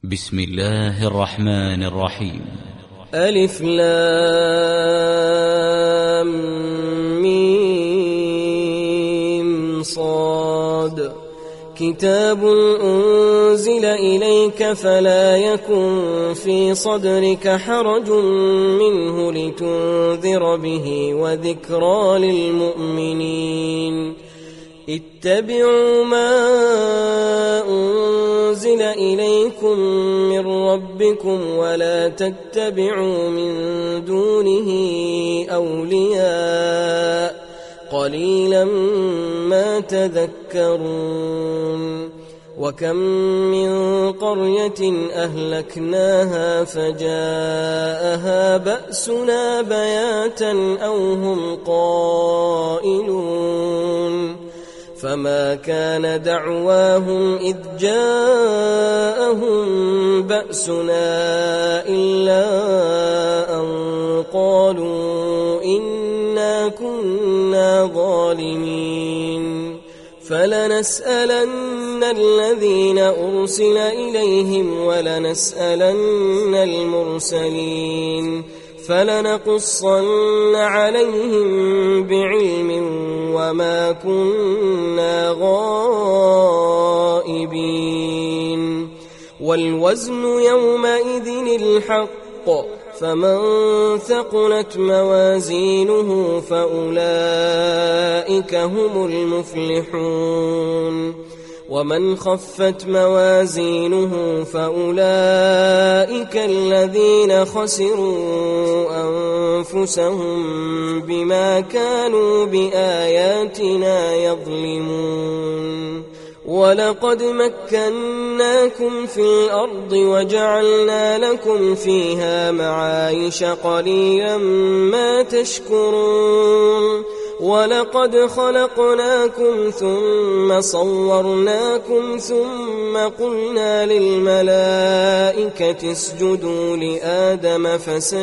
بسم الله الرحمن الرحيم. ألف لام ميم صاد. كتاب أنزل إليك فلا يكن في صدرك حرج منه لتنذر به وذكرى للمؤمنين. اتبعوا ما أنزل إليكم من ربكم ولا تتبعوا من دونه أولياء قليلا ما تذكرون. وكم من قرية أهلكناها فجاءها بأسنا بياتا أو هم قائلون. فما كان دعواهم إذ جاءهم بأسنا إلا أن قالوا إنا كنا ظالمين. فلنسألن الذين أرسل إليهم ولنسألن المرسلين فلنقصن عليهم بعلم وما كنا غائبين. والوزن يومئذ الحق فمن ثقلت موازينه فأولئك هم المفلحون. ومن خفت موازينه فأولئك الذين خسروا أنفسهم بما كانوا بآياتنا يظلمون. ولقد مكناكم في الأرض وجعلنا لكم فيها معايش قليلا ما تشكرون. ولقد خلقناكم ثم صورناكم ثم قلنا للملائكة اسجدوا لآدم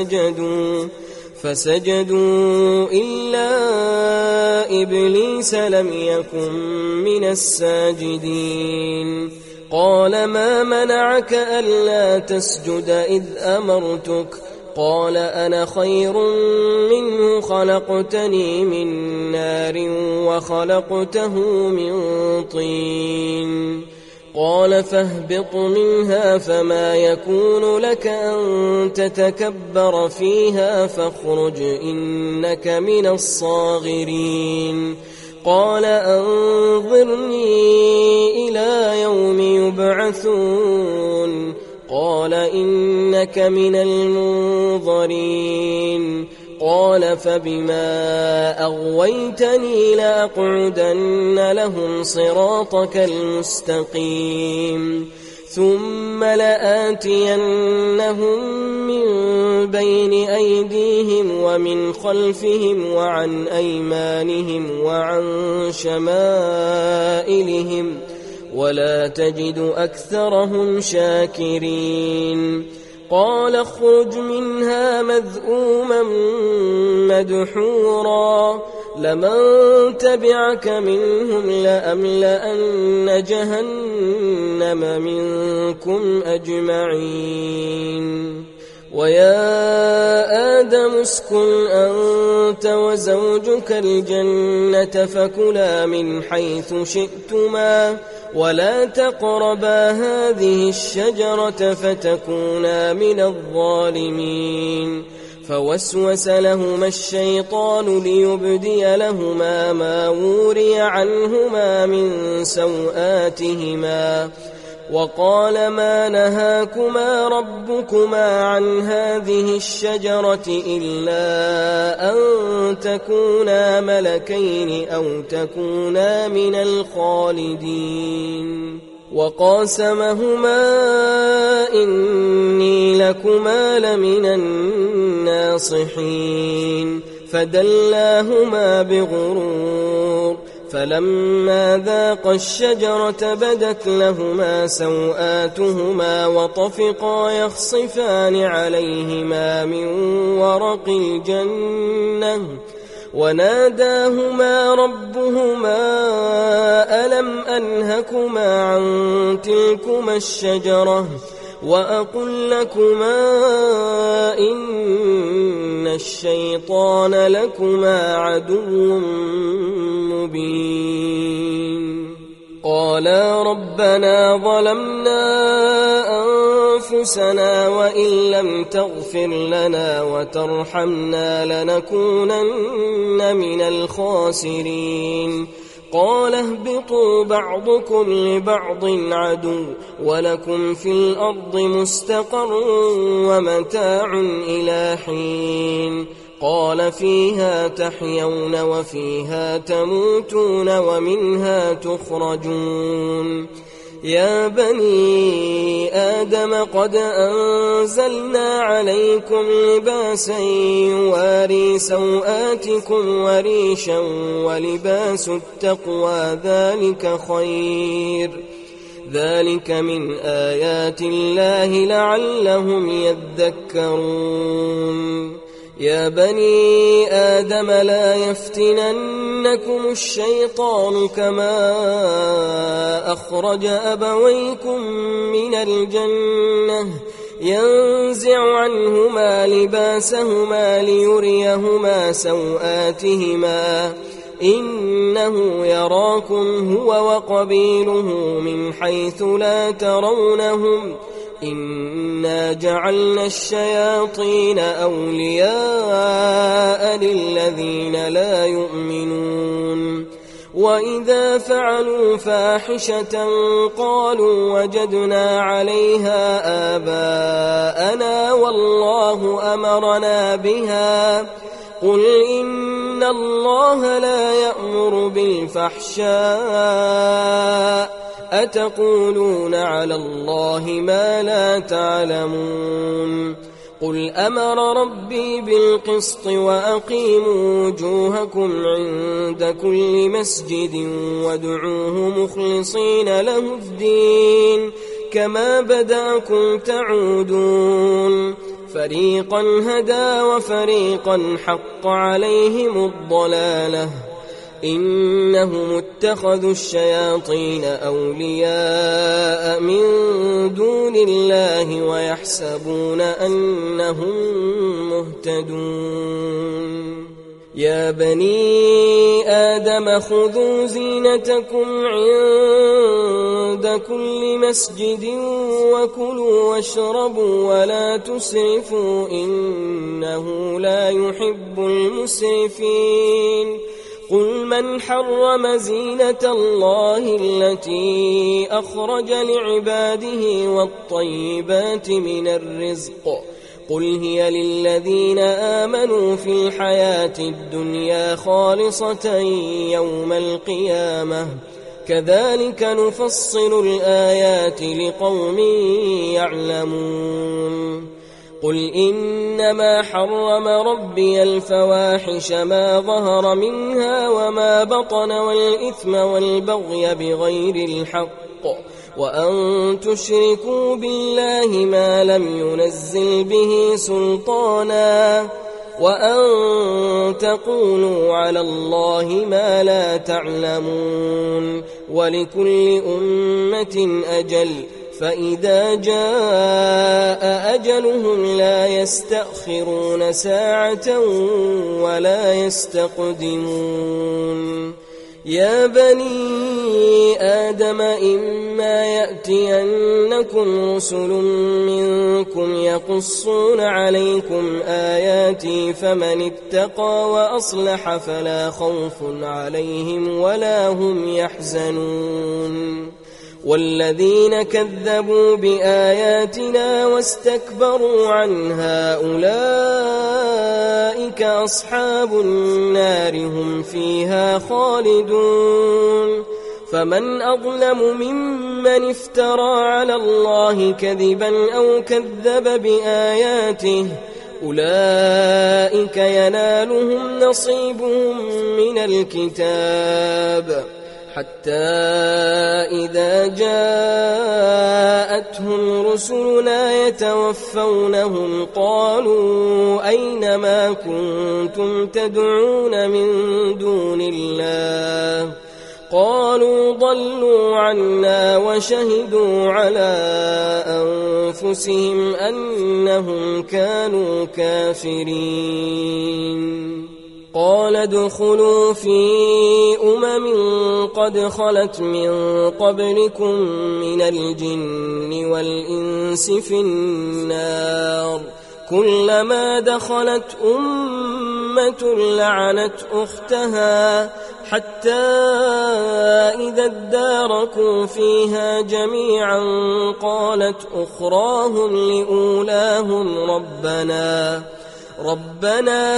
فسجدوا إلا إبليس لم يكن من الساجدين. قال ما منعك ألا تسجد إذ أمرتك؟ قال أنا خير منه خلقتني من نار وخلقته من طين. قال فاهبط منها فما يكون لك أن تتكبر فيها فاخرج إنك من الصاغرين. قال أنظرني إلى يوم يبعثون. قال إنك من المنظرين. قال فبما أغويتني لأقعدن لهم صراطك المستقيم ثم لآتينهم من بين أيديهم ومن خلفهم وعن أيمانهم وعن شمائلهم ولا تجد أكثرهم شاكرين. قال اخرج منها مذءوما مدحورا لمن تبعك منهم لأملأن جهنم منكم أجمعين. ويا آدم اسكن أنت وزوجك الجنة فكلا من حيث شئتما ولا تقربا هذه الشجرة فتكونا من الظالمين. فوسوس لهما الشيطان ليبدي لهما ما وري عنهما من سوآتهما وقال ما نهاكما ربكما عن هذه الشجرة إلا أن تكونا ملكين أو تكونا من الخالدين. وقاسمهما إني لكما لمن الناصحين فدلاهما بغرور. فلما ذاقا الشجرة بدت لهما سوآتهما وطفقا يخصفان عليهما من ورق الجنة وناداهما ربهما ألم أنهكما عن تلكما الشجرة وأقل لكما إن الشيطان لكما عدو مبين. قالا ربنا ظلمنا أنفسنا وإن لم تغفر لنا وترحمنا لنكونن من الخاسرين. قال اهبطوا بعضكم لبعض عدو ولكم في الأرض مستقر ومتاع إلى حين. قال فيها تحيون وفيها تموتون ومنها تخرجون. يا بني آدم قد أنزلنا عليكم لباسا يواري سوآتكم وريشا ولباس التقوى ذلك خير. ذلك من آيات الله لعلهم يذكرون. يا بني آدم لا يفتننكم الشيطان كما أخرج أبويكم من الجنة ينزع عنهما لباسهما ليريهما سوآتهما إنه يراكم هو وقبيله من حيث لا ترونهم إنا جعلنا الشياطين أولياء للذين لا يؤمنون. وإذا فعلوا فاحشة قالوا وجدنا عليها آباءنا والله أمرنا بها. قل إن الله لا يأمر بالفحشاء أتقولون على الله ما لا تعلمون. قل أمر ربي بالقسط وأقيموا وجوهكم عند كل مسجد وادعوه مخلصين له الدين كما بدأكم تعودون. فريقا هدى وفريقا حق عليهم الضلالة إنهم اتخذوا الشياطين أولياء من دون الله ويحسبون أنهم مهتدون. يا بني آدم خذوا زينتكم عند كل مسجد وكلوا واشربوا ولا تسرفوا إنه لا يحب المسرفين. قل من حرم زينة الله التي أخرج لعباده والطيبات من الرزق قل هي للذين آمنوا في الحياة الدنيا خالصة يوم القيامة كذلك نفصل الآيات لقوم يعلمون. قل إنما حرم ربي الفواحش ما ظهر منها وما بطن والإثم والبغي بغير الحق وأن تشركوا بالله ما لم ينزل به سلطانا وأن تقولوا على الله ما لا تعلمون. ولكل أمة أجل فإذا جاء أجلهم لا يستأخرون ساعة ولا يستقدمون. يا بني آدم إما يأتينكم رسل منكم يقصون عليكم آياتي فمن اتقى وأصلح فلا خوف عليهم ولا هم يحزنون. والذين كذبوا بآياتنا واستكبروا عنها أولئك أصحاب النار هم فيها خالدون. فمن أظلم ممن افترى على الله كذبا أو كذب بآياته أولئك ينالهم نصيبهم من الكتاب حتى إذا جاءتهم رسلنا يتوفونهم قالوا أين ما كنتم تدعون من دون الله قالوا ضلوا عنا وشهدوا على أنفسهم أنهم كانوا كافرين. قال ادخلوا في قد خلت من قبلكم من الجن والإنس في النار كلما دخلت أمة لعنت أختها حتى إذا اداركوا فيها جميعا قالت أخراهم لأولاهم ربنا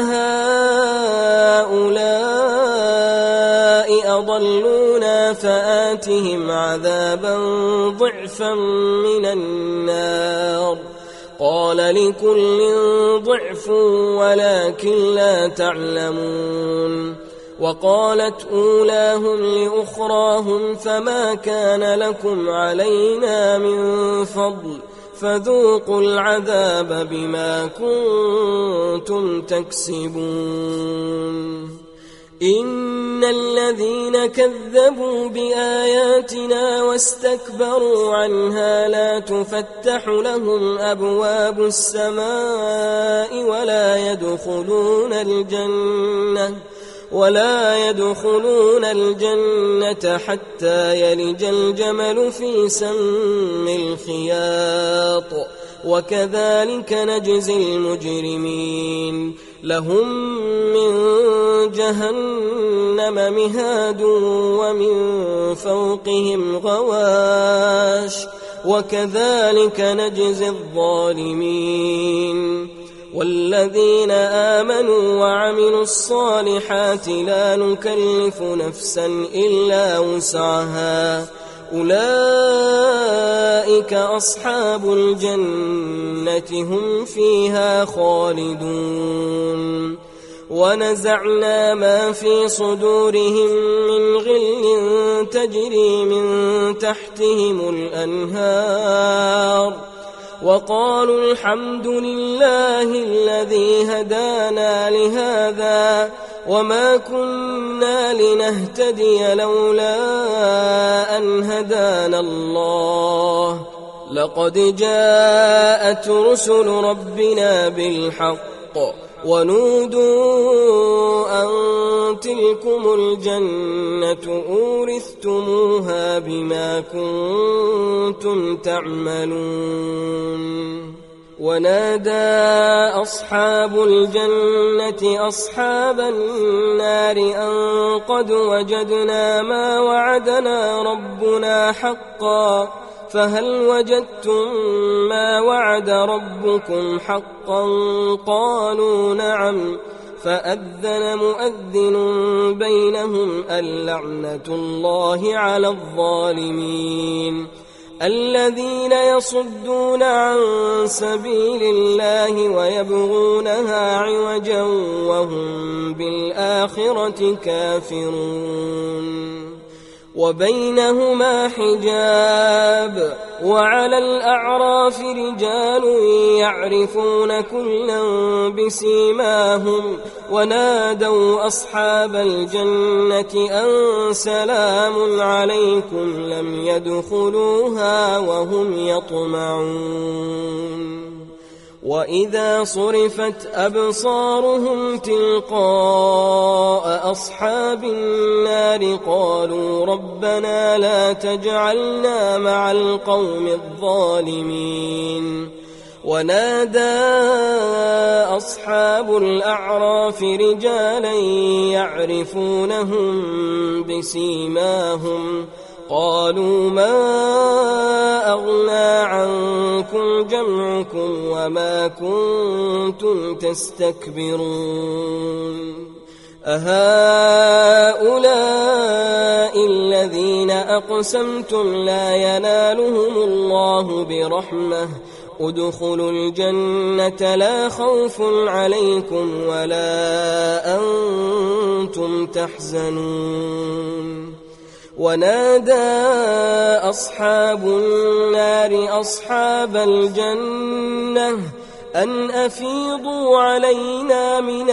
هؤلاء أضلونا فآتهم عذابا ضعفا من النار قال لكل ضعف ولكن لا تعلمون. وقالت أولاهم لأخراهم فما كان لكم علينا من فضل فذوقوا العذاب بما كنتم تكسبون. إن الذين كذبوا بآياتنا واستكبروا عنها لا تفتح لهم أبواب السماء ولا يدخلون الجنة حتى يلج الجمل في سم الخياط وكذلك نجزي المجرمين. لهم من جهنم مهاد ومن فوقهم غواش وكذلك نجزي الظالمين. والذين آمنوا وعملوا الصالحات لا نكلف نفسا إلا وسعها أولئك أصحاب الجنة هم فيها خالدون. ونزعنا ما في صدورهم من غل تجري من تحتهم الأنهار وقالوا الحمد لله الذي هدانا لهذا وما كنا لنهتدي لولا أن هدانا الله لقد جاءت رسل ربنا بالحق ونودوا أن تلكم الجنة أورثتموها بما كنتم تعملون. ونادى أصحاب الجنة أصحاب النار أن قد وجدنا ما وعدنا ربنا حقا فهل وجدتم ما وعد ربكم حقا قالوا نعم فأذن مؤذن بينهم اللعنة الله على الظالمين الذين يصدون عن سبيل الله ويبغونها عوجا وهم بالآخرة كافرون. وبينهما حجاب وعلى الأعراف رجال يعرفون كلا بسيماهم ونادوا أصحاب الجنة أن سلام عليكم لم يدخلوها وهم يطمعون. وإذا صرفت أبصارهم تلقاء أصحاب النار قالوا ربنا لا تجعلنا مع القوم الظالمين. ونادى أصحاب الأعراف رجالا يعرفونهم بسيماهم قالوا ما أغنى عنكم جمعكم وما كنتم تستكبرون أهؤلاء الذين أقسمتم لا ينالهم الله برحمة ادخلوا الجنة لا خوف عليكم ولا أنتم تحزنون. ونادى أصحاب النار أصحاب الجنة أن أفيضوا علينا من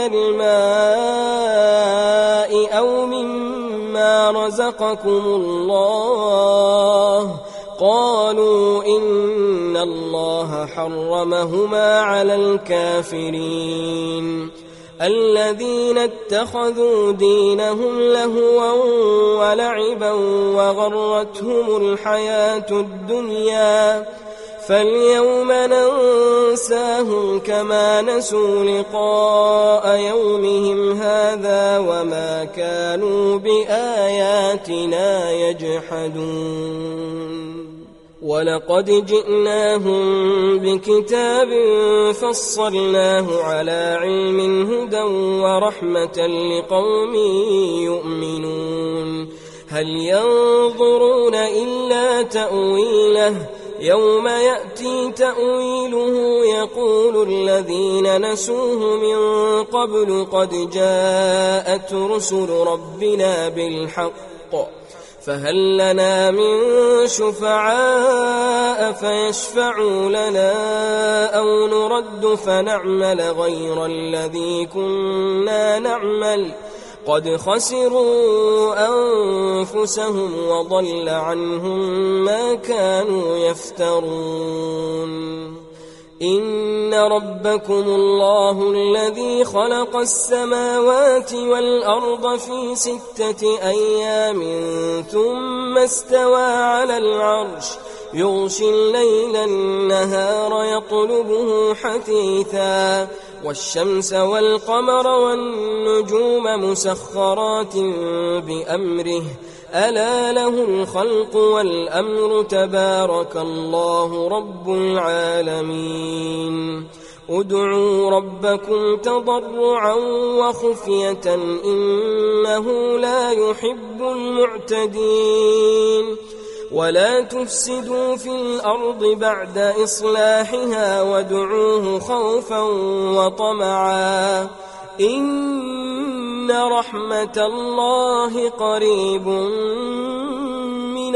الماء أو مما رزقكم الله قالوا إن الله حرمهما على الكافرين الذين اتخذوا دينهم لهوا ولعبا وغرتهم الحياة الدنيا فاليوم ننساهم كما نسوا لقاء يومهم هذا وما كانوا بآياتنا يجحدون ولقد جئناهم بكتاب فصلناه على علم هدى ورحمة لقوم يؤمنون هل ينظرون إلا تأويله يوم يأتي تأويله يقول الذين نسوه من قبل قد جاءت رسل ربنا بالحق فهل لنا من شفعاء فيشفعوا لنا أو نرد فنعمل غير الذي كنا نعمل قد خسروا أنفسهم وضل عنهم ما كانوا يفترون إن ربكم الله الذي خلق السماوات والأرض في 6 أيام ثم استوى على العرش يغشي الليل النهار يطلبه حثيثا والشمس والقمر والنجوم مسخرات بأمره ألا له الخلق والأمر تبارك الله رب العالمين ادعوا ربكم تضرعا وخفية إنه لا يحب المعتدين ولا تفسدوا في الأرض بعد إصلاحها وادعوه خوفا وطمعا إن رحمة الله قريب من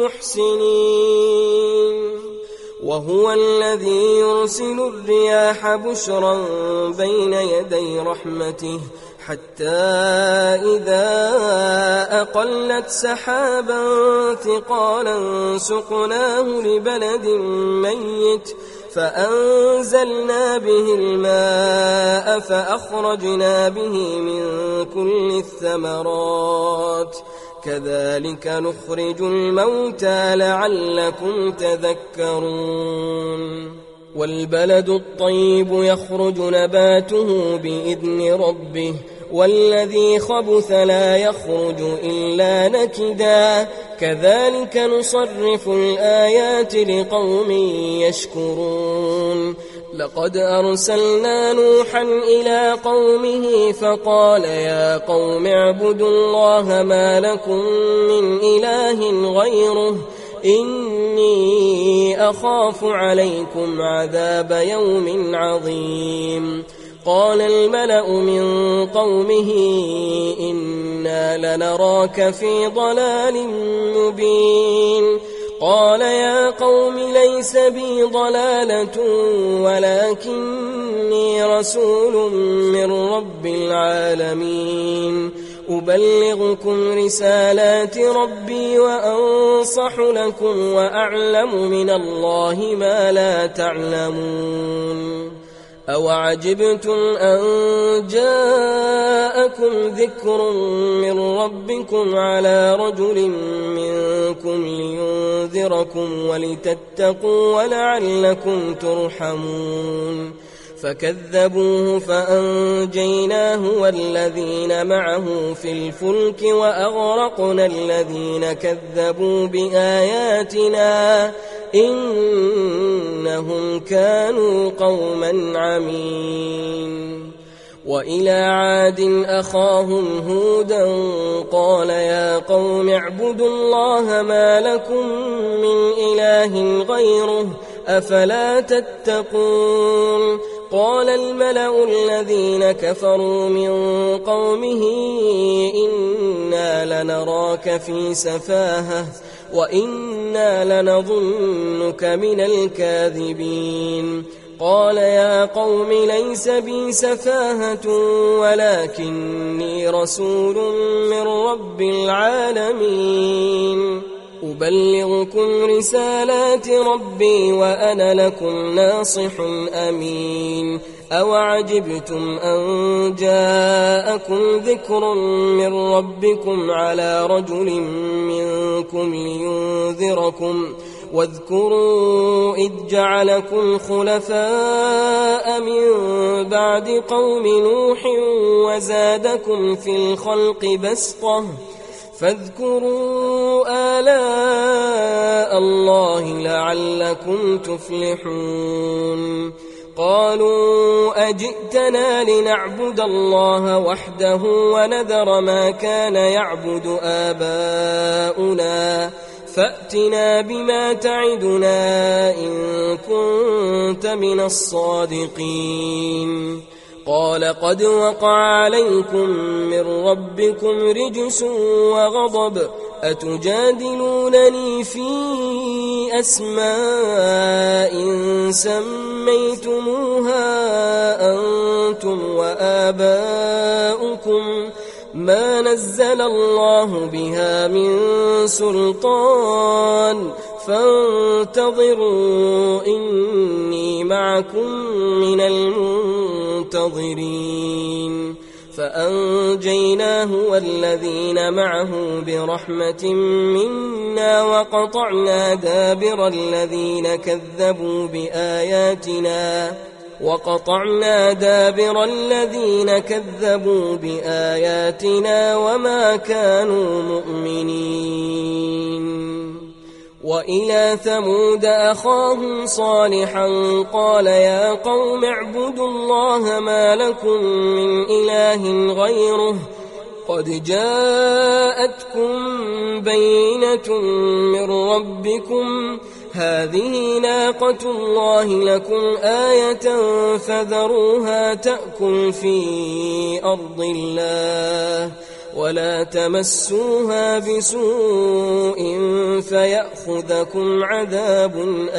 المحسنين وهو الذي يرسل الرياح بشرا بين يدي رحمته حتى إذا أقلت سحابا ثقالا سقناه لبلد ميت فأنزلنا به الماء فأخرجنا به من كل الثمرات كذلك نخرج الموتى لعلكم تذكرون والبلد الطيب يخرج نباته بإذن ربه والذي خبث لا يخرج إلا نكدا كذلك نصرف الآيات لقوم يشكرون لقد أرسلنا نوحا إلى قومه فقال يا قوم اعبدوا الله ما لكم من إله غيره إني أخاف عليكم عذاب يوم عظيم قال الملأ من قومه إنا لنراك في ضلال مبين قال يا قوم ليس بي ضلالة ولكني رسول من رب العالمين أبلغكم رسالات ربي وأنصح لكم وأعلم من الله ما لا تعلمون أوعجبتم أن جاءكم ذكر من ربكم على رجل منكم لينذركم ولتتقوا ولعلكم ترحمون فكذبوه فأنجيناه والذين معه في الفلك وأغرقنا الذين كذبوا بآياتنا إنهم كانوا قوما عمين وإلى عاد أخاهم هودا قال يا قوم اعبدوا الله ما لكم من إله غيره أفلا تتقون قال الملأ الذين كفروا من قومه إنا لنراك في سفاهة وإنا لنظنك من الكاذبين قال يا قوم ليس بي سفاهة ولكني رسول من رب العالمين أبلغكم رسالات ربي وأنا لكم ناصح أمين أوعجبتم أن جاءكم ذكر من ربكم على رجل منكم لينذركم واذكروا إذ جعلكم خلفاء من بعد قوم نوح وزادكم في الخلق بسطة فاذكروا آلاء الله لعلكم تفلحون قالوا أجئتنا لنعبد الله وحده ونذر ما كان يعبد آباؤنا فأتنا بما تعدنا إن كنت من الصادقين قال قد وقع عليكم من ربكم رجس وغضب أتجادلونني في أسماء سميتموها أنتم وآباؤكم ما نزل الله بها من سلطان فانتظروا إني معكم من المنتظرين فأنجيناه والذين معه برحمة منا وقطعنا دابر الذين كذبوا بآياتنا وما كانوا مؤمنين وإلى ثمود أخاهم صالحا قال يا قوم اعبدوا الله ما لكم من إله غيره قد جاءتكم بينة من ربكم هذه ناقة الله لكم آية فذروها تأكل في أرض الله ولا تمسوها بسوء فيأخذكم عذاب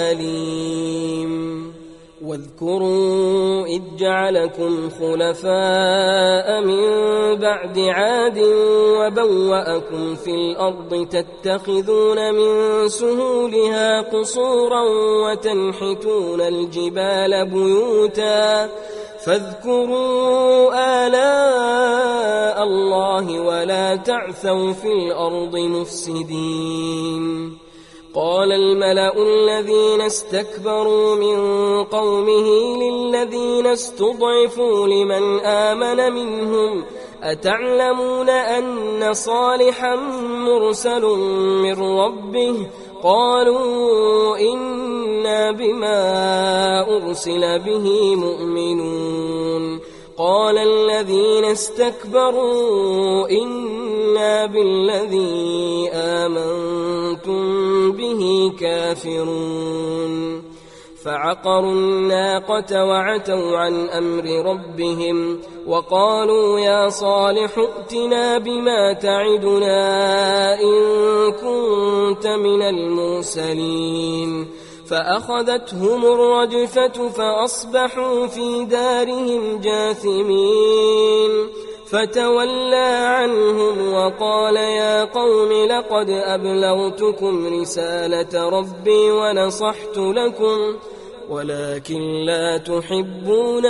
أليم واذكروا إذ جعلكم خلفاء من بعد عاد وبوأكم في الأرض تتخذون من سهولها قصورا وتنحتون الجبال بيوتا فاذكروا آلاء الله ولا تعثوا في الأرض مفسدين قال الملأ الذين استكبروا من قومه للذين استضعفوا لمن آمن منهم أتعلمون أن صالحا مرسل من ربه قالوا إنا بما أرسل به مؤمنون قال الذين استكبروا إنا بالذي آمنتم به كافرون فعقروا الناقة وعتوا عن أمر ربهم وقالوا يا صالح ائتنا بما تعدنا إن كنت من المرسلين فأخذتهم الرجفة فأصبحوا في دارهم جاثمين فتولى عنهم وقال يا قوم لقد أبلغتكم رسالة ربي ونصحت لكم ولكن لا تحبون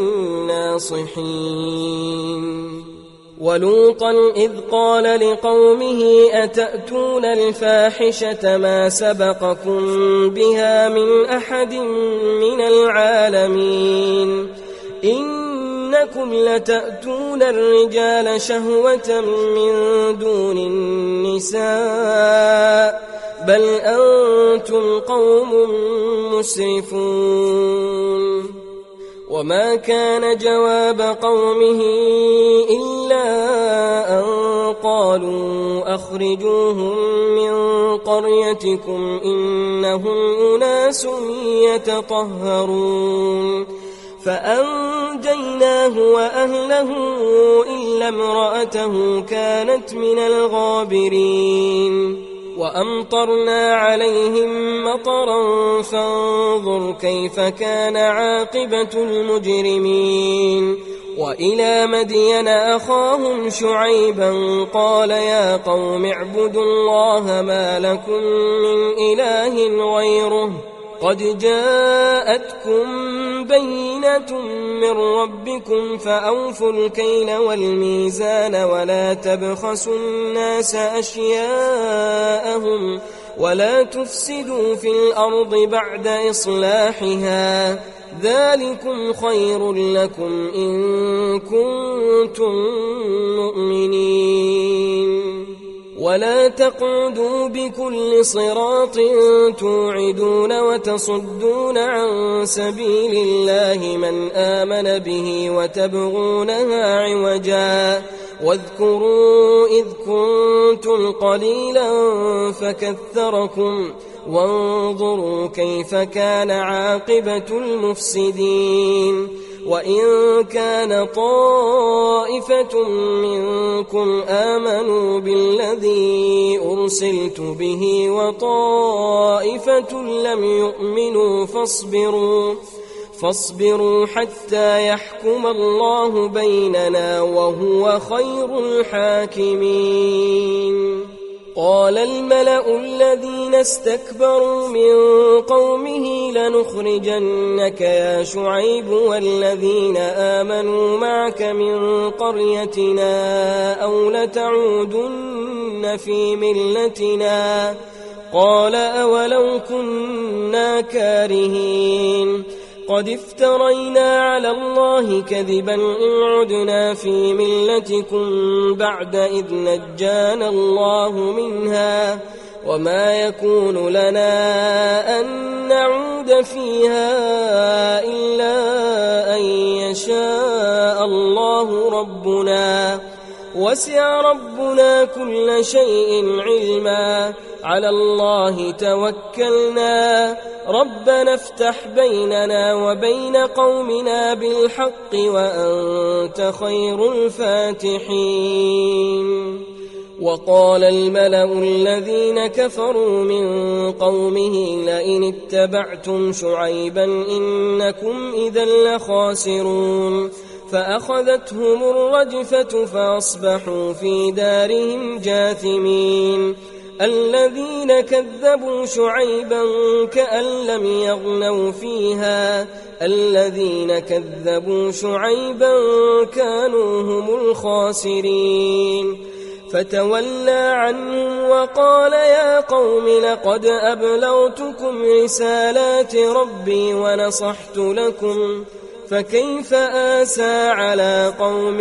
الناصحين ولوطا إذ قال لقومه أتأتون الفاحشة ما سبقكم بها من أحد من العالمين إنكم لتأتون الرجال شهوة من دون النساء بل أنتم قوم مسرفون وما كان جواب قومه إلا أن قالوا أخرجوهم من قريتكم إنهم أناس يتطهرون فأنجيناه وأهله إلا امرأته كانت من الغابرين وأمطرنا عليهم مطرا فانظر كيف كان عاقبة المجرمين وإلى مدين أخاهم شعيبا قال يا قوم اعبدوا الله ما لكم من إله غيره قد جاءتكم بينة من ربكم فأوفوا الكيل والميزان ولا تبخسوا الناس أشياءهم ولا تفسدوا في الأرض بعد إصلاحها ذلكم خير لكم إن كنتم مؤمنين ولا تقعدوا بكل صراط توعدون وتصدون عن سبيل الله من آمن به وتبغونها عوجا واذكروا إذ كنتم قليلا فكثركم وانظروا كيف كان عاقبة المفسدين وإن كان طائفة منكم آمنوا بالذي أرسلت به وطائفة لم يؤمنوا فاصبروا حتى يحكم الله بيننا وهو خير الحاكمين قال الملأ الذين استكبروا من قومه لنخرجنك يا شعيب والذين آمنوا معك من قريتنا أو لتعودن في ملتنا قال أولو كنا كارهين قد افترينا على الله كذبا إن عدنا في ملتكم بعد إذ نجانا الله منها وما يكون لنا أن نعود فيها إلا أن يشاء الله ربنا وسع ربنا كل شيء علما على الله توكلنا ربنا افتح بيننا وبين قومنا بالحق وأنت خير الفاتحين وقال الملأ الذين كفروا من قومه لئن اتبعتم شعيبا إنكم إذا لخاسرون فأخذتهم الرجفة فأصبحوا في دارهم جاثمين الذين كذبوا شعيبا كأن لم يغنوا فيها الذين كذبوا شعيبا كانوا هم الخاسرين فتولى عنهم وقال يا قوم لقد أبلغتكم رسالات ربي ونصحت لكم فكيف آسى على قوم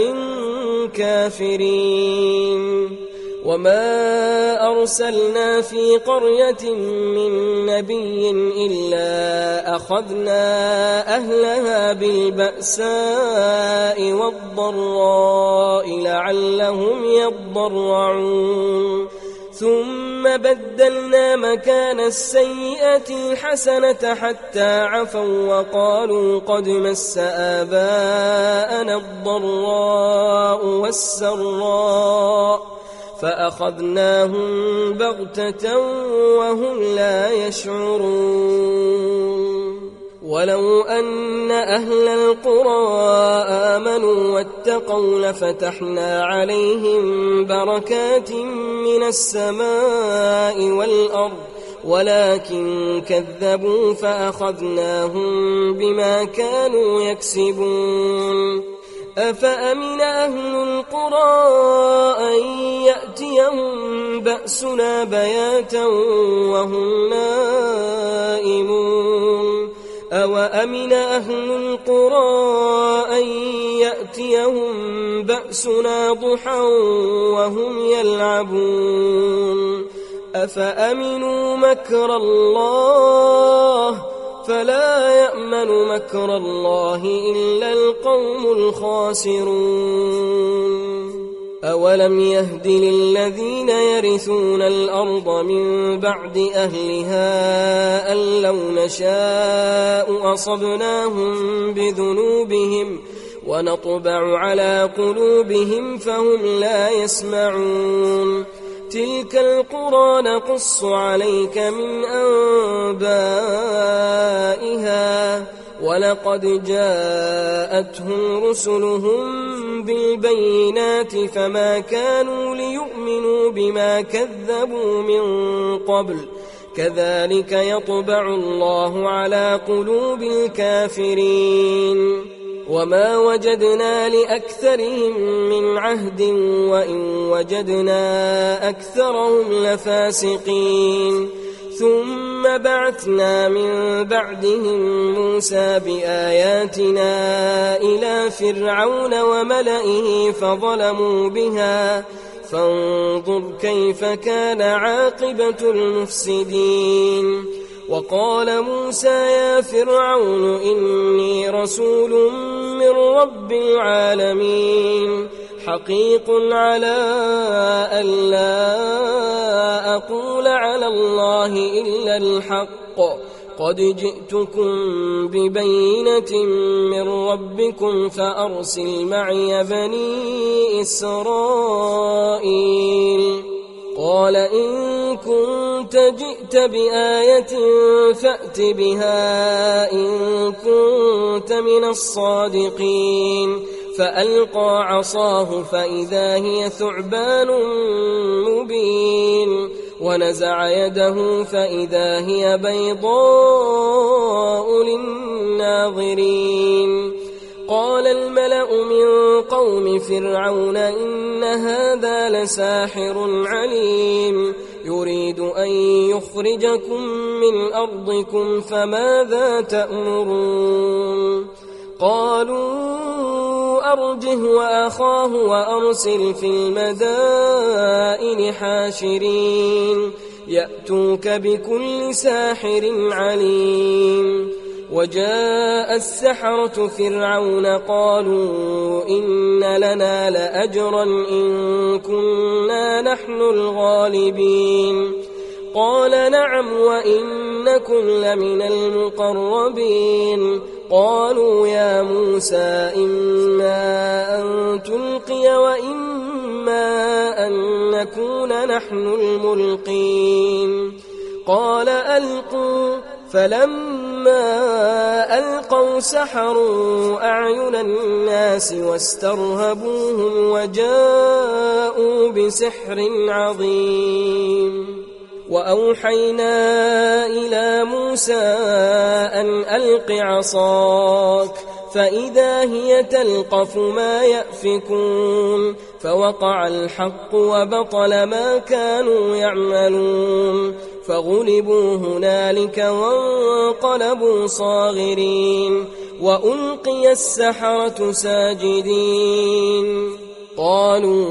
كافرين وما أرسلنا في قرية من نبي إلا أخذنا أهلها بالبأساء والضراء لعلهم يضرعون ثم بدلنا مكان السيئة الحسنة حتى عفوا وقالوا قد مس آباءنا الضراء والسراء فأخذناهم بغتة وهم لا يشعرون ولو أن أهل القرى آمنوا واتقوا لفتحنا عليهم بركات من السماء والأرض ولكن كذبوا فأخذناهم بما كانوا يكسبون أفأمن أهل القرى أن يأتيهم بأسنا بياتا وهم نائمون أوأمن أهل القرى أن يأتيهم بأسنا ضحى وهم يلعبون أفأمنوا مكر الله فلا يأمن مكر الله إلا القوم الخاسرون أولم يهد للذين يرثون الأرض من بعد أهلها أن لو نشاء أصبناهم بذنوبهم ونطبع على قلوبهم فهم لا يسمعون تلك القرى نقص عليك من أنبائها ولقد جاءتهم رسلهم بالبينات فما كانوا ليؤمنوا بما كذبوا من قبل كذلك يطبع الله على قلوب الكافرين وما وجدنا لأكثرهم من عهد وإن وجدنا أكثرهم لفاسقين ثم بعثنا من بعدهم موسى بآياتنا إلى فرعون وملئه فظلموا بها فانظر كيف كان عاقبة المفسدين وقال موسى يا فرعون إني رسول من رب العالمين حقيق على ألا أقول على الله إلا الحق قد جئتكم ببينة من ربكم فأرسل معي بني إسرائيل قال إن كنت جئت بآية فأت بها إن كنت من الصادقين فألقى عصاه فإذا هي ثعبان مبين ونزع يده فإذا هي بيضاء للناظرين قال الملأ من قوم فرعون إن هذا لساحر عليم يريد أن يخرجكم من أرضكم فماذا تأمرون قالوا أرجه وأخاه وأرسل في المدائن حاشرين يأتوك بكل ساحر عليم وجاء السحرة فرعون قالوا إن لنا لأجرا إن كنا نحن الغالبين قال نعم وإنكم لمن المقربين قالوا يا موسى إما أن تلقي وإما أن نكون نحن الملقين قال ألقوا فلما ألقوا سحروا أعين الناس واسترهبوهم وجاءوا بسحر عظيم وأوحينا إلى موسى أن ألق عصاك فإذا هي تلقف ما يأفكون فوقع الحق وبطل ما كانوا يعملون فغلبوا هنالك وانقلبوا صاغرين وألقي السحرة ساجدين قالوا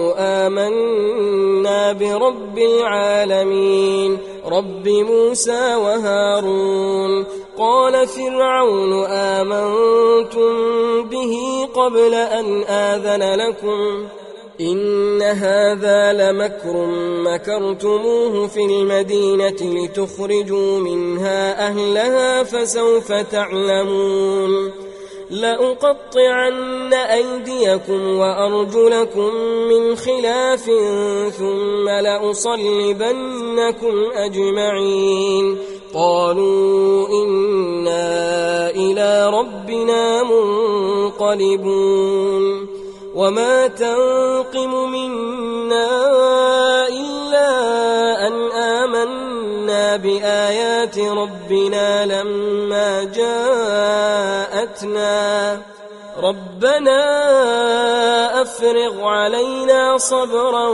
آمنا برب العالمين رب موسى وهارون قال فرعون آمنتم به قبل أن آذن لكم إن هذا لمكر مكرتموه في المدينة لتخرجوا منها أهلها فسوف تعلمون لأقطعن أيديكم وأرجلكم من خلاف ثم لأصلبنكم أجمعين قالوا إنا إلى ربنا منقلبون وما تنقم منا إلا أن آمنا بآيات ربنا لما جاءتنا ربنا أفرغ علينا صبرا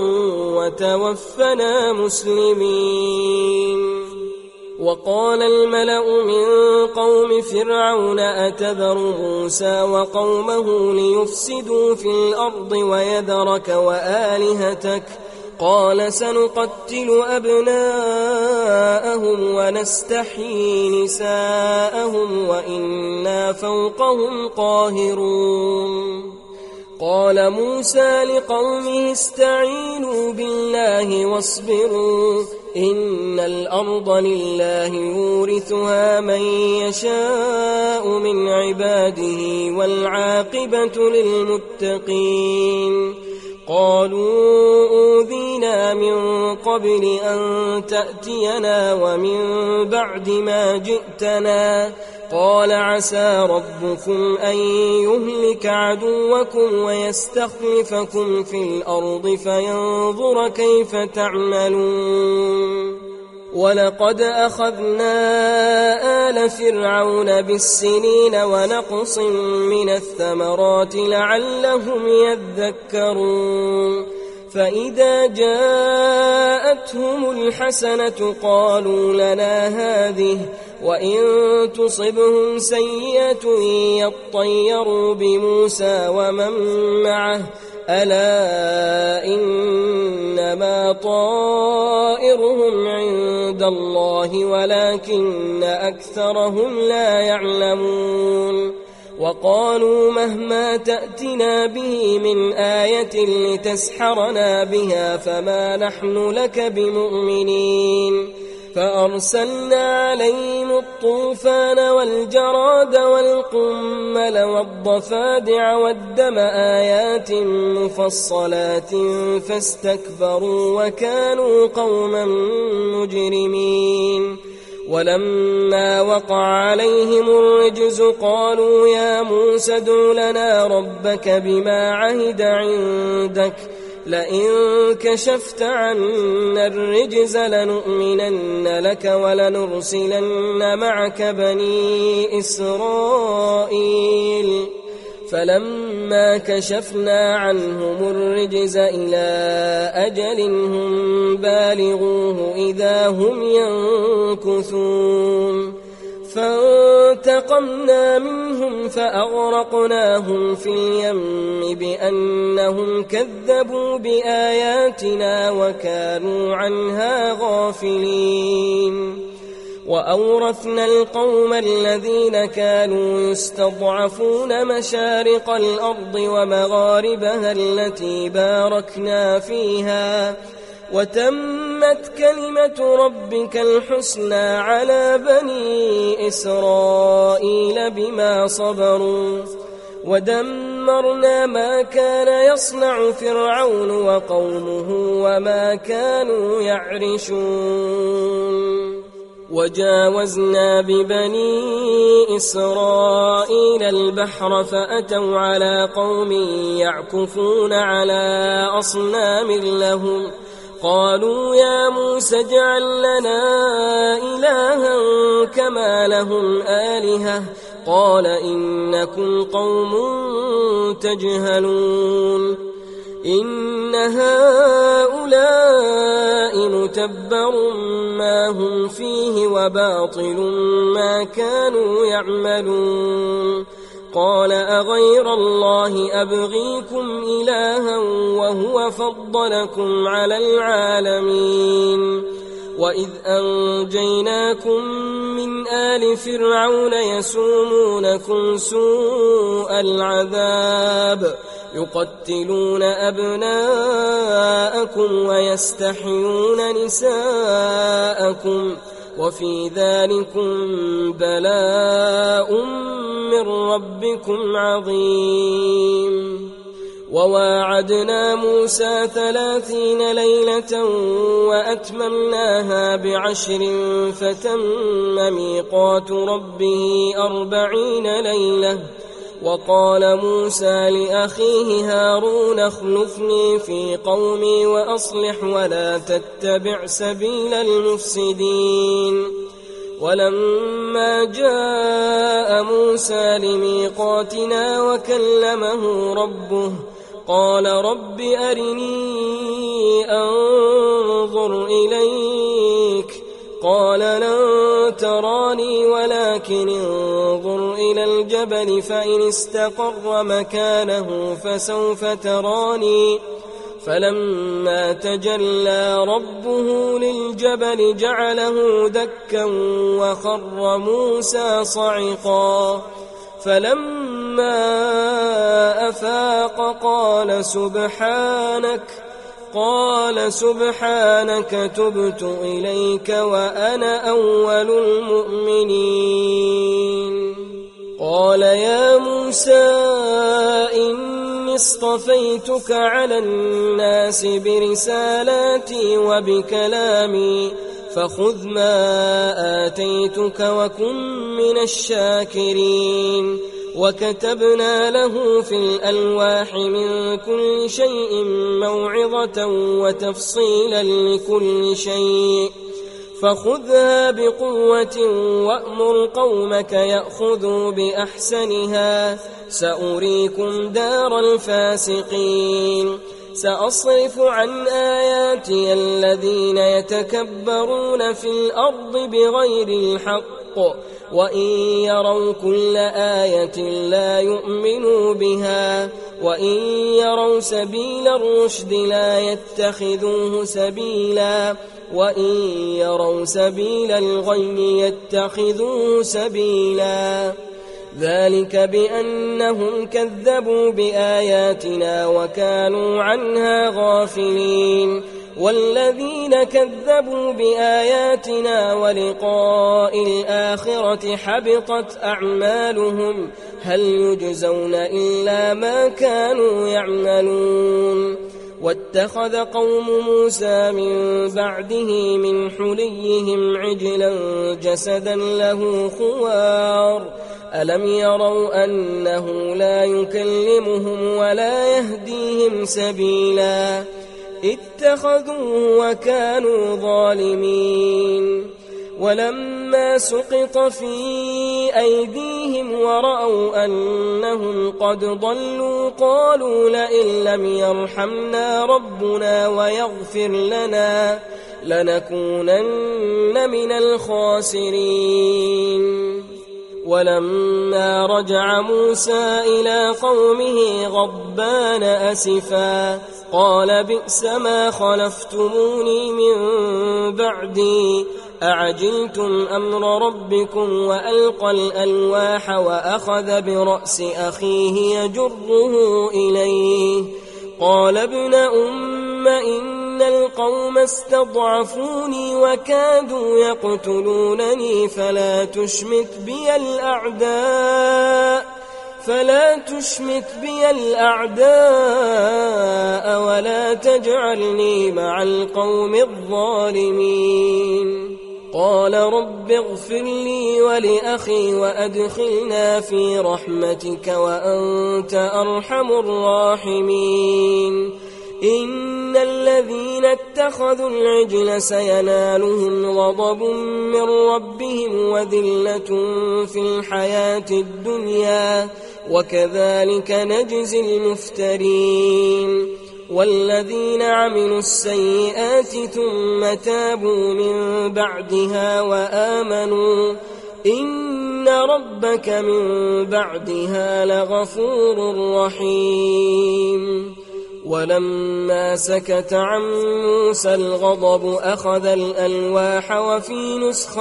وتوفنا مسلمين وقال الملأ من قوم فرعون أتذر موسى وقومه ليفسدوا في الأرض ويذرك وآلهتك قال سنقتل أبناءهم ونستحيي نساءهم وإنا فوقهم قاهرون قال موسى لقومه استعينوا بالله واصبروا إن الأرض لله يورثها من يشاء من عباده والعاقبة للمتقين قالوا أوذينا من قبل أن تأتينا ومن بعد ما جئتنا قال عسى ربكم أن يهلك عدوكم ويستخلفكم في الأرض فينظر كيف تعملون ولقد أخذنا آل فرعون بالسنين ونقص من الثمرات لعلهم يذكرون فإذا جاءتهم الحسنة قالوا لنا هذه وإن تصبهم سيئة يطيروا بموسى ومن معه ألا إنما طائرهم عند الله ولكن أكثرهم لا يعلمون وقالوا مهما تأتنا به من آية لتسحرنا بها فما نحن لك بمؤمنين فأرسلنا عليهم الطوفان والجراد والقمل والضفادع والدم آيات مفصلات فاستكبروا وكانوا قوما مجرمين ولما وقع عليهم الرجز قالوا يا موسى ادع لنا ربك بما عهد عندك لئن كشفت عنا الرجز لنؤمنن لك ولنرسلن معك بني إسرائيل فلما كشفنا عنهم الرجز إلى أجل هم بالغوه إذا هم ينكثون فانتقمنا منهم فأغرقناهم في اليم بأنهم كذبوا بآياتنا وكانوا عنها غافلين وأورثنا القوم الذين كانوا يستضعفون مشارق الأرض ومغاربها التي باركنا فيها وتمت كلمة ربك الحسنى على بني إسرائيل بما صبروا ودمرنا ما كان يصنع فرعون وقومه وما كانوا يعرشون وجاوزنا ببني إسرائيل البحر فأتوا على قوم يعكفون على أصنام لهم قالوا يا موسى اجعل لنا إلها كما لهم آلهة قال إنكم قوم تجهلون إن هؤلاء متبر ما هم فيه وباطل ما كانوا يعملون قال أغير الله أبغيكم إلها وهو فضلكم على العالمين وإذ أنجيناكم من آل فرعون يسومونكم سوء العذاب يقتلون أبناءكم ويستحيون نساءكم وفي ذلكم بلاء من ربكم عظيم وواعدنا موسى 30 ليلة وأتممناها ب10 فتم ميقات ربه 40 ليلة وقال موسى لأخيه هارون اخلفني في قومي وأصلح ولا تتبع سبيل المفسدين ولما جاء موسى لميقاتنا وكلمه ربه قال رب أرني أنظر إليك قال لن تراني ولكن انظر إلى الجبل فإن استقر مكانه فسوف تراني فلما تجلى ربه للجبل جعله دكا وخر موسى صعقا فلما أفاق قال سبحانك تبت إليك وأنا أول المؤمنين قال يا موسى إني اصطفيتك على الناس برسالاتي وبكلامي فخذ ما آتيتك وكن من الشاكرين وكتبنا له في الألواح من كل شيء موعظة وتفصيلا لكل شيء فخذها بقوة وأمر قومك يأخذوا بأحسنها سأريكم دار الفاسقين سأصرف عن آياتي الذين يتكبرون في الأرض بغير الحق وإن يروا كل آية لا يؤمنوا بها وإن يروا سبيل الرشد لا يتخذوه سبيلا وإن يروا سبيل الغي يتخذوه سبيلا ذلك بأنهم كذبوا بآياتنا وكانوا عنها غافلين والذين كذبوا بآياتنا ولقاء الآخرة حبطت أعمالهم هل يجزون إلا ما كانوا يعملون واتخذ قوم موسى من بعده من حليهم عجلا جسدا له خوار ألم يروا أنه لا يكلمهم ولا يهديهم سبيلا اتخذوه وكانوا ظالمين ولما سقط في أيديهم ورأوا أنهم قد ضلوا قالوا لئن لم يرحمنا ربنا ويغفر لنا لنكونن من الخاسرين ولما رجع موسى إلى قومه غضبان أسفا قال بئس ما خلفتموني من بعدي أعجلتم أمر ربكم وألقى الألواح وأخذ برأس أخيه يجره إليه قال ابن أم إن القوم استضعفوني وكادوا يقتلونني فلا تشمت بي الأعداء ولا تجعلني مع القوم الظالمين قال رب اغفر لي ولأخي وأدخلنا في رحمتك وأنت أرحم الراحمين إن الذين اتخذوا العجل سينالهم غضب من ربهم وذلة في الحياة الدنيا وكذلك نجزي المفترين والذين عملوا السيئات ثم تابوا من بعدها وآمنوا إن ربك من بعدها لغفور رحيم ولما سكت عن موسى الغضب أخذ الألواح وفي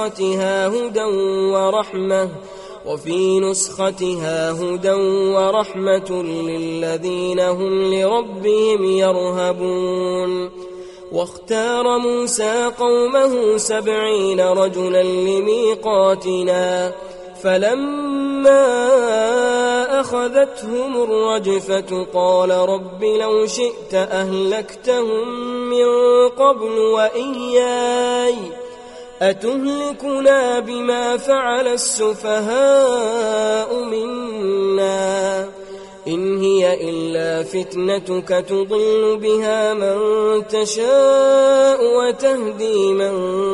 نسختها هدى ورحمة للذين هم لربهم يرهبون واختار موسى قومه 70 رجلا لميقاتنا فلما أخذتهم الرجفة قال رب لو شئت أهلكتهم من قبل وإياي أتهلكنا بما فعل السفهاء منا إن هي إلا فتنتك تضل بها من تشاء وتهدي من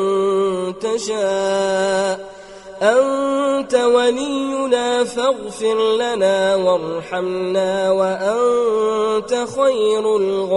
تشاء أنت ولينا فاغفر لنا وارحمنا وأنت خير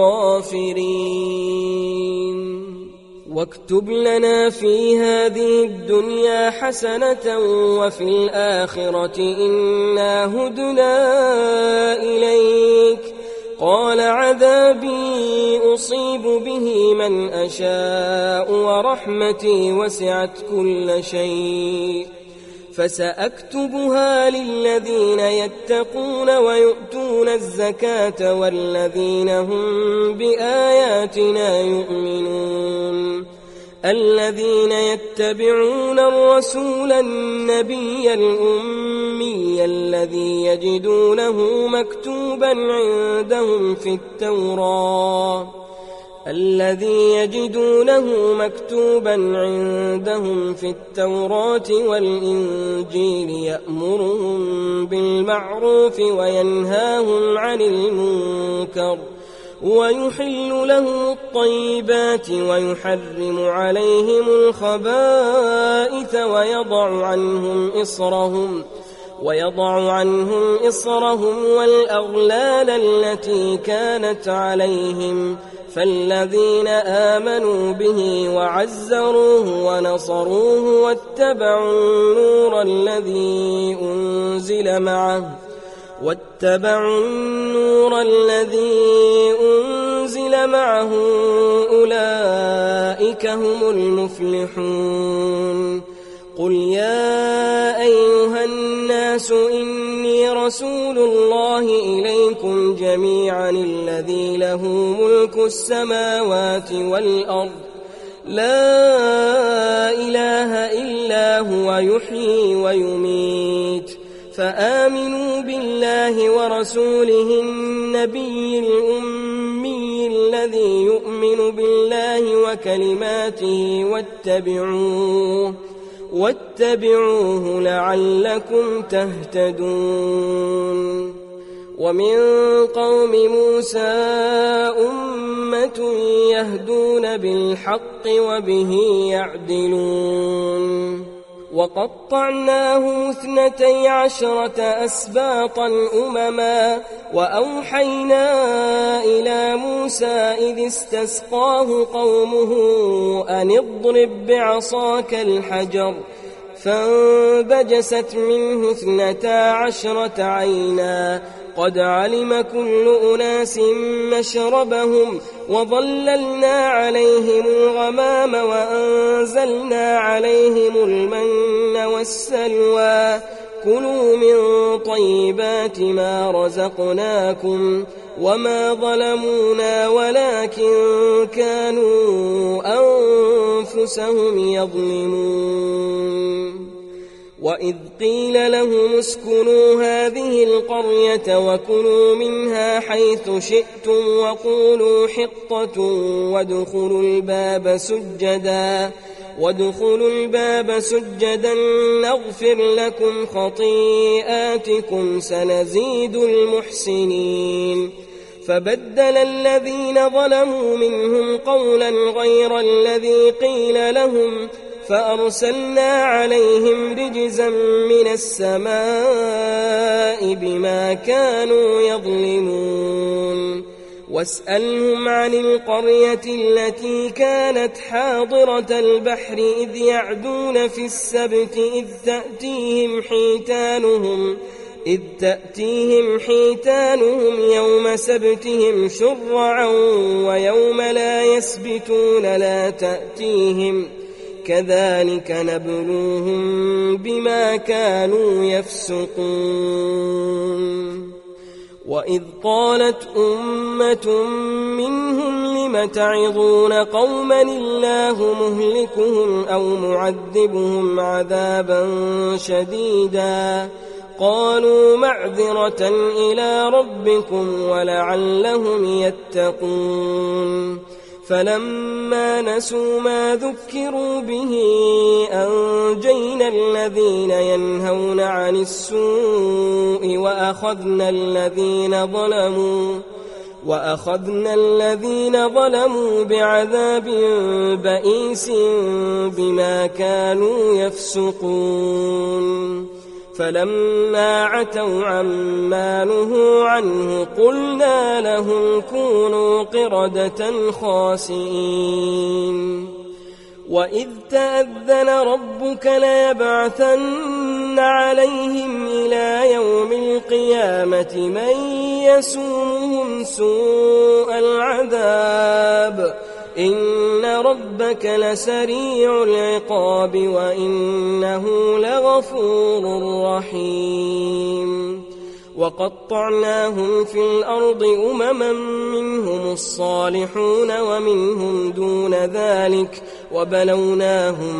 الغافرين واكتب لنا في هذه الدنيا حسنة وفي الآخرة إنا هدنا إليك قال عذابي أصيب به من أشاء ورحمتي وسعت كل شيء فسأكتبها للذين يتقون ويؤتون الزكاة والذين هم بآياتنا يؤمنون الذين يتبعون الرسول النبي الأمي الذي يجدونه مكتوبا عندهم في التوراة الذي يجدونه مكتوبا عندهم في التوراة والإنجيل يأمرهم بالمعروف وينهاهم عن المنكر ويحل لهم الطيبات ويحرم عليهم الخبائث ويضع عنهم إصرهم والأغلال التي كانت عليهم فالذين آمنوا به وعزروه ونصروه واتبعوا النور الذي أنزل معه أولئك هم المفلحون. قل يا أيها الناس إني رسول الله إليكم جميعا الذي له ملك السماوات والأرض لا إله إلا هو يحيي ويميت فآمنوا بالله ورسوله النبي الأمي الذي يؤمن بالله وكلماته واتبعوه لعلكم تهتدون. ومن قوم موسى أمة يهدون بالحق وبه يعدلون. وقطعناه 12 أسباطا أمما وأوحينا إلى موسى إذ استسقاه قومه أن اضرب بعصاك الحجر فانبجست منه 12 عينا قد علم كل أناس مشربهم وظللنا عليهم الغمام وأنزلنا عليهم المن والسلوى كلوا من طيبات ما رزقناكم وما ظلمونا ولكن كانوا أنفسهم يظلمون. وإذ قيل لهم اسكنوا هذه القرية وكلوا منها حيث شئتم وقولوا حطة وادخلوا الباب سجدا نغفر لكم خطيئاتكم سنزيد المحسنين. فبدل الذين ظلموا منهم قولا غير الذي قيل لهم فأرسلنا عليهم رجزا من السماء بما كانوا يظلمون. واسألهم عن القرية التي كانت حاضرة البحر إذ يعدون في السبت إذ تأتيهم حيتانهم يوم سبتهم شرعا ويوم لا يسبتون لا تأتيهم كذلك نبلوهم بما كانوا يفسقون. وإذ قالت أمة منهم لم تعظون قوما الله مهلكهم أو معذبهم عذابا شديدا قالوا معذرة إلى ربكم ولعلهم يتقون. فلما نسوا ما ذكروا به أنجينا الذين ينهون عن السوء وأخذنا الذين ظلموا بعذاب بئيس بما كانوا يفسقون. فلما عتوا عما نهوا عنه قلنا لهم كونوا قردة خاسئين. وإذ تأذن ربك ليبعثن عليهم إلى يوم القيامة من يسومهم سوء العذاب إن ربك لسريع العقاب وإنه لغفور رحيم. وقطعناهم في الأرض أمما منهم الصالحون ومنهم دون ذلك وبلوناهم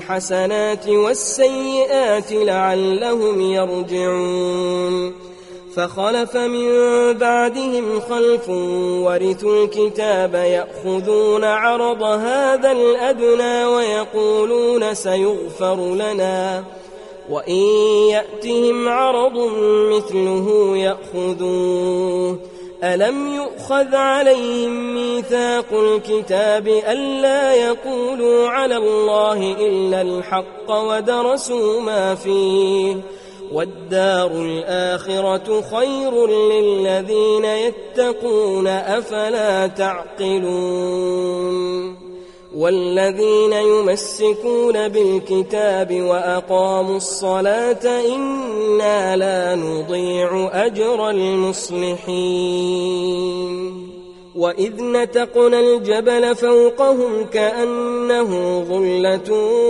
بالحسنات والسيئات لعلهم يرجعون. فخلف من بعدهم خلف ورثوا الكتاب يأخذون عرض هذا الأدنى ويقولون سيغفر لنا وإن يأتهم عرض مثله يأخذوه ألم يؤخذ عليهم ميثاق الكتاب ألا يقولوا على الله إلا الحق ودرسوا ما فيه والدار الآخرة خير للذين يتقون أفلا تعقلون والذين يمسكون بالكتاب وأقاموا الصلاة إنا لا نضيع أجر المصلحين وإذ نتقنا الجبل فوقهم كأنه ظلة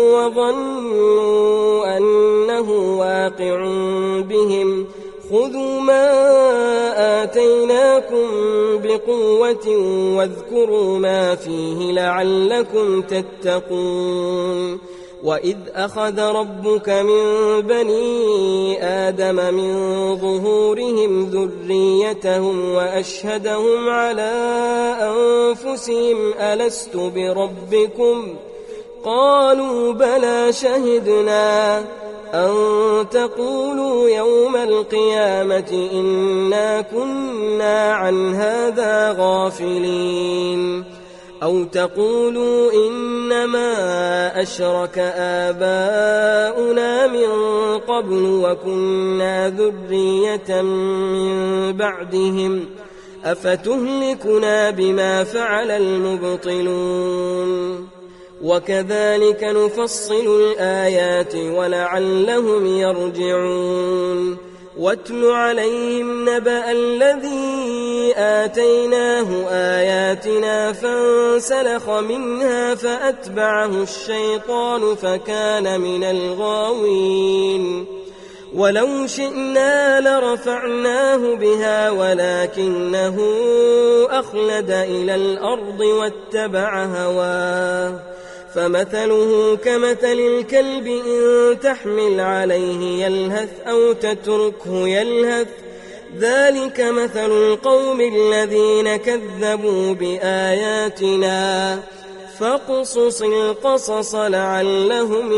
وظنوا أنه واقع بهم خذوا ما آتيناكم بقوة واذكروا ما فيه لعلكم تتقون وإذ أخذ ربك من بني آدم من ظهورهم ذريتهم وأشهدهم على أنفسهم ألست بربكم قالوا بلى شهدنا أن تقولوا يوم القيامة إنا كنا عن هذا غافلين أو تقولوا إنما أشرك آباؤنا من قبل وكنا ذرية من بعدهم أفتهلكنا بما فعل المبطلون وكذلك نفصل الآيات ولعلهم يرجعون واتل عليهم نبأ الذي آتيناه آياتنا فانسلخ منها فأتبعه الشيطان فكان من الغاوين ولو شئنا لرفعناه بها ولكنه أخلد إلى الأرض واتبع هواه فمثله كمثل الكلب إن تحمل عليه يلهث أو تتركه يلهث ذلك مثل القوم الذين كذبوا بآياتنا فاقصص القصص لعلهم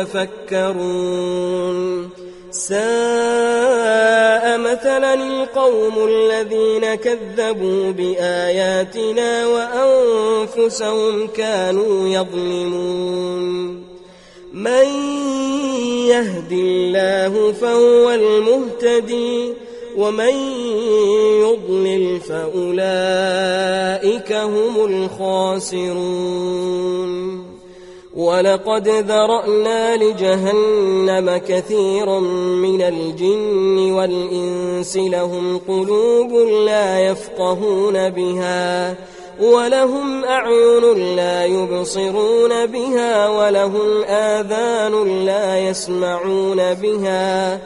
يتفكرون ساء مثلا القوم الذين كذبوا بآياتنا وأنفسهم كانوا يظلمون من يهد الله فهو المهتدي ومن يضلل فأولئك هم الخاسرون ولقد ذرأنا لجهنم كثيرا من الجن والإنس لهم قلوب لا يفقهون بها ولهم أعين لا يبصرون بها ولهم آذان لا يسمعون بها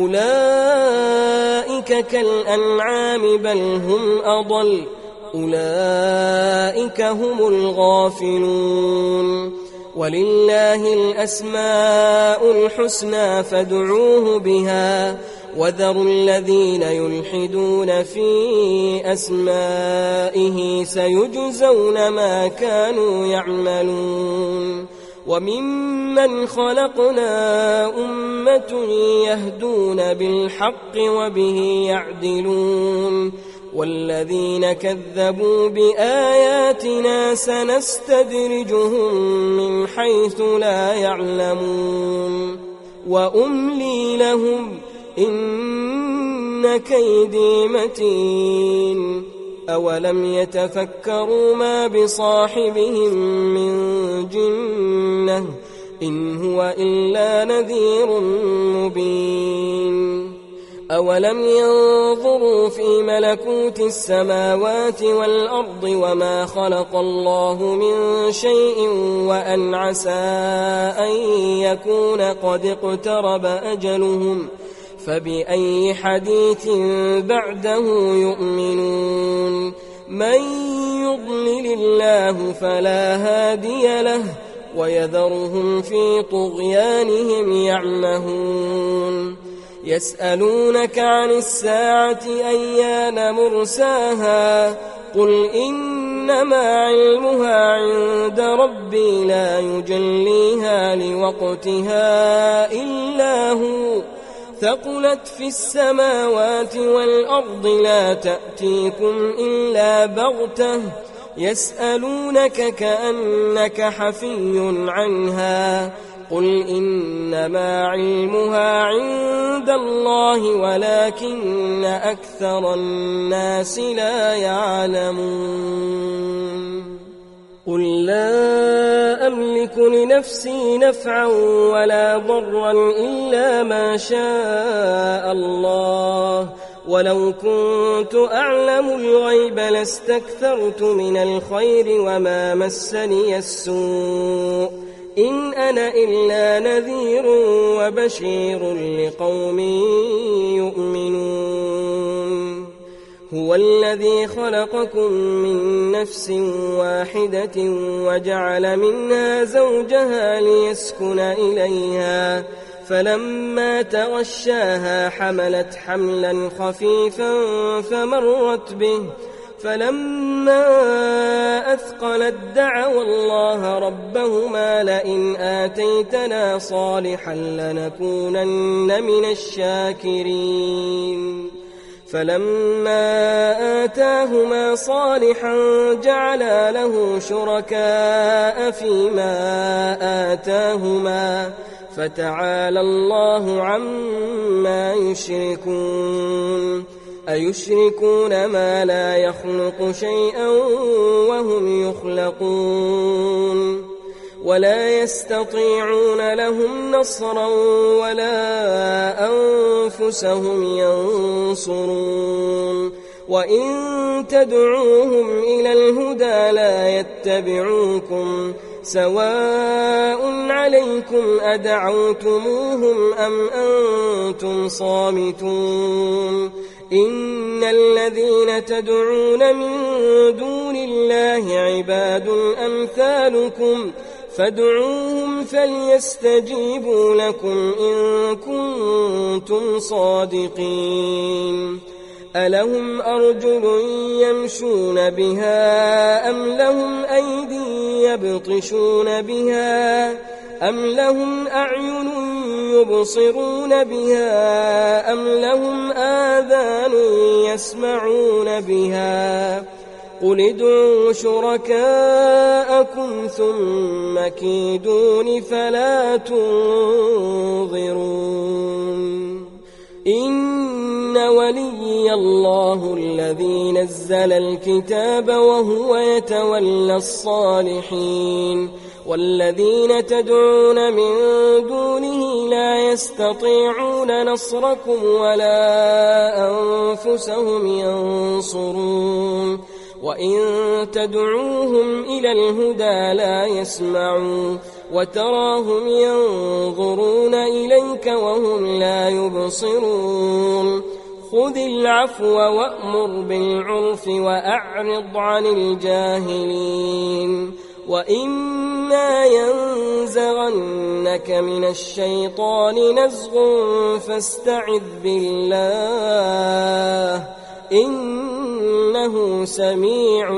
أولئك كالأنعام بل هم أضل أولئك هم الغافلون ولله الأسماء الحسنى فادعوه بها وذروا الذين يلحدون في أسمائه سيجزون ما كانوا يعملون وممن خلقنا أمة يهدون بالحق وبه يعدلون والذين كذبوا بآياتنا سنستدرجهم من حيث لا يعلمون وأملي لهم إن كيدي متين أولم يتفكروا ما بصاحبهم من جنة إن هو إلا نذير مبين أولم ينظروا في ملكوت السماوات والأرض وما خلق الله من شيء وأن عسى أن يكون قد اقترب أجلهم فبأي حديث بعده يؤمنون من يضلل الله فلا هادي له ويذرهم في طغيانهم يعمهون يسألونك عن الساعة أيان مرساها قل إنما علمها عند ربي لا يجليها لوقتها إلا هو ثقلت في السماوات والأرض لا تأتيكم إلا بغتة يسألونك كأنك حفي عنها قل إنما علمها عند الله ولكن أكثر الناس لا يعلمون قل لا أملك لنفسي نفعا ولا ضرا إلا ما شاء الله ولو كنت أعلم الغيب لاستكثرت من الخير وما مسني السوء إن أنا إلا نذير وبشير لقوم يؤمنون هو الذي خلقكم من نفس واحدة وجعل منها زوجها ليسكن إليها فلما تغشاها حملت حملا خفيفا فمرت به فلما أثقلت دعوا الله ربهما لئن آتيتنا صالحا لنكونن من الشاكرين فلما آتاهما صالحا جعلا له شركاء فيما آتاهما فتعالى الله عما يشركون أيشركون ما لا يخلق شيئا وهم يخلقون ولا يستطيعون لهم نصرا ولا أنفسهم ينصرون وإن تدعوهم إلى الهدى لا يتبعوكم سواء عليكم أدعوتموهم أم أنتم صامتون إن الذين تدعون من دون الله عباد أمثالكم فادعوهم فليستجيبوا لكم إن كنتم صادقين ألهم أرجل يمشون بها أم لهم أيدي يبطشون بها أم لهم أعين يبصرون بها أم لهم آذان يسمعون بها قل ادعوا شركاءكم ثم كيدون فلا تنظرون إن ولي الله الذي نزل الكتاب وهو يتولى الصالحين والذين تدعون من دونه لا يستطيعون نصركم ولا أنفسهم ينصرون وإن تدعوهم إلى الهدى لا يسمعون وتراهم ينظرون إليك وهم لا يبصرون خذ العفو وأمر بالعرف وأعرض عن الجاهلين وإما ينزغنك من الشيطان نزغ فاستعذ بالله إنه سميع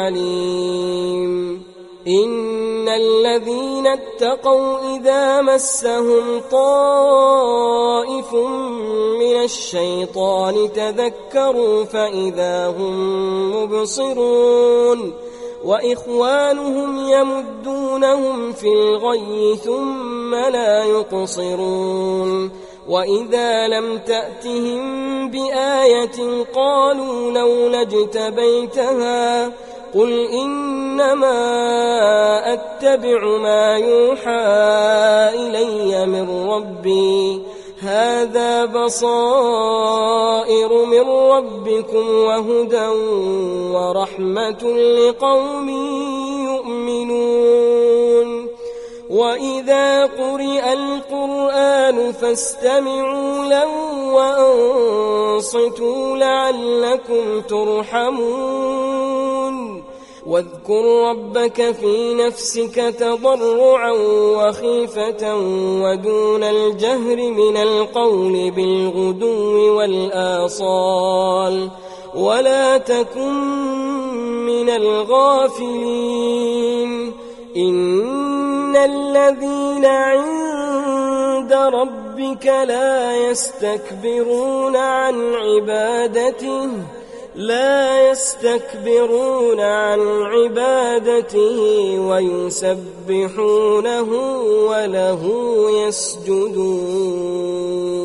عليم إن الذين اتقوا إذا مسهم طائف من الشيطان تذكروا فإذا هم مبصرون وإخوانهم يمدونهم في الغي ثم لا يقصرون وإذا لم تأتهم بآية قالوا لولا اجتبيتها قل إنما أتبع ما يوحى إلي من ربي هذا بصائر من ربكم وهدى ورحمة لقوم يؤمنون وإذا قرئ القرآن فاستمعوا له وأنصتوا لعلكم ترحمون واذكر ربك في نفسك تضرعا وخيفة ودون الجهر من القول بالغدو والآصال ولا تكن من الغافلين إن الذين عند ربك لا يستكبرون عن عبادته ويسبحونه وله يسجدون.